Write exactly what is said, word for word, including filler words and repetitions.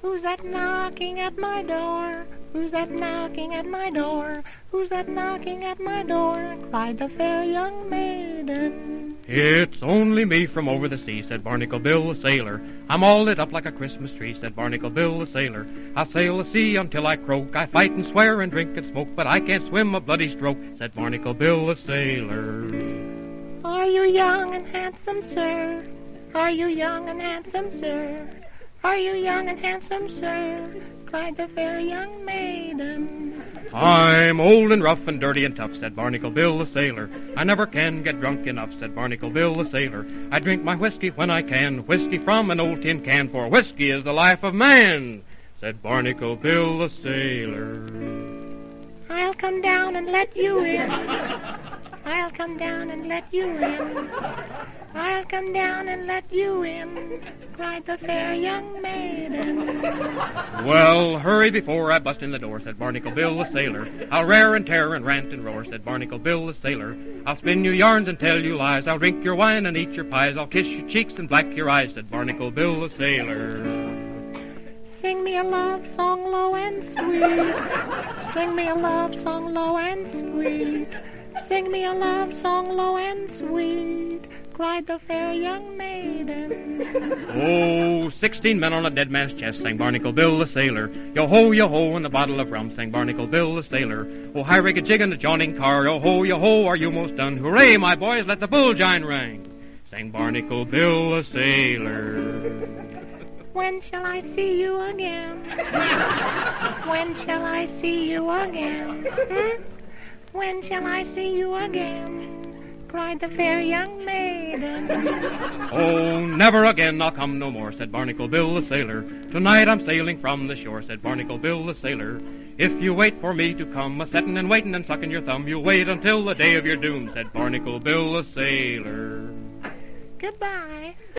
Who's that knocking at my door? Who's that knocking at my door? Who's that knocking at my door? Cried the fair young maiden. It's only me from over the sea, said Barnacle Bill the sailor. I'm all lit up like a Christmas tree, said Barnacle Bill the sailor. I'll sail the sea until I croak. I fight and swear and drink and smoke, but I can't swim a bloody stroke, said Barnacle Bill the sailor. Are you young and handsome, sir? Are you young and handsome, sir? Are you young and handsome, sir? Cried the fair young maiden. I'm old and rough and dirty and tough, said Barnacle Bill the sailor. I never can get drunk enough, said Barnacle Bill the sailor. I drink my whiskey when I can, whiskey from an old tin can, for whiskey is the life of man, said Barnacle Bill the sailor. I'll come down and let you in. I'll come down and let you in. I'll come down and let you in, cried the fair young maiden. Well, hurry before I bust in the door, said Barnacle Bill the sailor. I'll rare and tear and rant and roar, said Barnacle Bill the sailor. I'll spin you yarns and tell you lies. I'll drink your wine and eat your pies. I'll kiss your cheeks and black your eyes, said Barnacle Bill the sailor. Sing me a love song low and sweet. Sing me a love song low and sweet. Sing me a love song low and sweet, cried the fair young maiden. Oh, sixteen men on a dead man's chest, sang Barnacle Bill the sailor. Yo-ho, yo-ho, and a bottle of rum, sang Barnacle Bill the sailor. Oh, hi, rig a jig in the jawning car. Yo-ho, yo-ho, are you most done? Hooray, my boys, let the bullgine ring, sang Barnacle Bill the sailor. When shall I see you again? When shall I see you again? Hmm? When shall I see you again? Cried the fair young maiden. Oh, never again, I'll come no more, said Barnacle Bill the sailor. Tonight I'm sailing from the shore, said Barnacle Bill the sailor. If you wait for me to come, a-settin' and waitin' and sucking your thumb, you'll wait until the day of your doom, said Barnacle Bill the sailor. Goodbye.